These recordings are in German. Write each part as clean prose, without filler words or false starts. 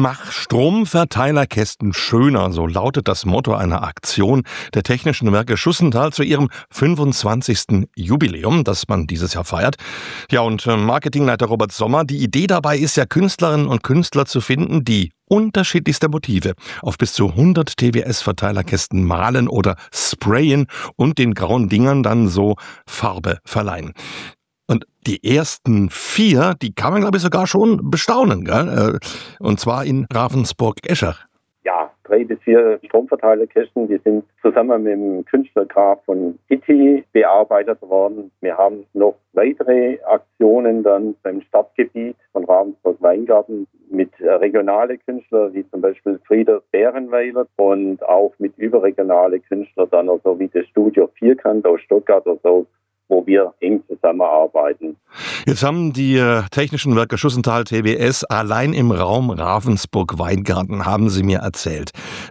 Mach Stromverteilerkästen schöner, so lautet das Motto einer Aktion der Technischen Werke Schussenthal zu ihrem 25. Jubiläum, das man dieses Jahr feiert. Ja, und Marketingleiter Robert Sommer, die Idee dabei ist ja, Künstlerinnen und Künstler zu finden, die unterschiedlichste Motive auf bis zu 100 TWS-Verteilerkästen malen oder sprayen und den grauen Dingern dann so Farbe verleihen. Und die ersten 4, die kann man, glaube ich, sogar schon bestaunen, gell? Und zwar in Ravensburg-Eschach. Ja, 3 bis 4 Stromverteilerkästen, die sind zusammen mit dem Künstler Graf von Itti bearbeitet worden. Wir haben noch weitere Aktionen dann beim Stadtgebiet von Ravensburg-Weingarten mit regionalen Künstlern, wie zum Beispiel Frieder Bärenweiler, und auch mit überregionalen Künstlern dann, so wie das Studio Vierkant aus Stuttgart oder so, wo wir eng zusammenarbeiten. Jetzt haben die Technischen Werke Schussenthal TWS allein im Raum Ravensburg-Weingarten, haben sie mir erzählt,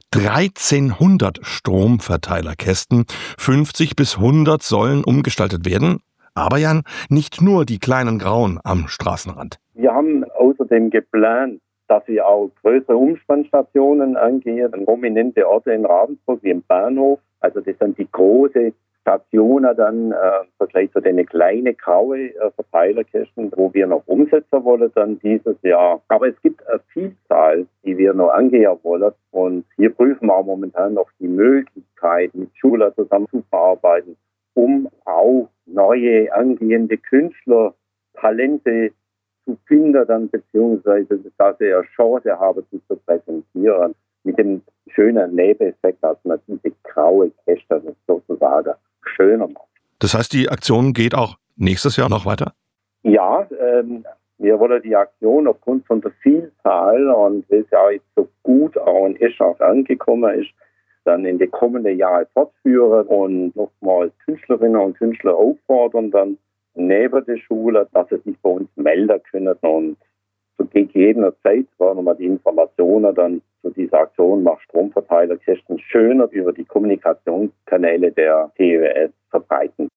1300 Stromverteilerkästen, 50 bis 100 sollen umgestaltet werden. Aber Jan, nicht nur die kleinen Grauen am Straßenrand. Wir haben außerdem geplant, dass wir auch größere Umspannstationen angehen, prominente Orte in Ravensburg wie im Bahnhof. Also das sind die große Stationen dann im Vergleich zu den kleinen grauen Verteilerkästen, wo wir noch umsetzen wollen dann dieses Jahr. Aber es gibt eine Vielzahl, die wir noch angehen wollen. Und hier prüfen wir auch momentan noch die Möglichkeit, mit Schülern zusammenzuarbeiten, um auch neue angehende Künstler, Talente zu finden, dann beziehungsweise dass sie eine Chance haben, sich zu präsentieren. Mit dem schönen Nebeneffekt, dass man diese graue Käste sozusagen schöner macht. Das heißt, die Aktion geht auch nächstes Jahr noch weiter? Ja, wir wollen die Aktion aufgrund von der Vielzahl und weil es ja jetzt so gut auch in Eschach angekommen ist, dann in den kommenden Jahren fortführen und nochmal Künstlerinnen und Künstler auffordern, dann neben der Schule, dass sie sich bei uns melden können, und zu gegebener Zeit werden wir die Informationen dann zu dieser Aktion Mach Stromverteilerkästen schöner über die Kommunikationskanäle der TWS verbreiten.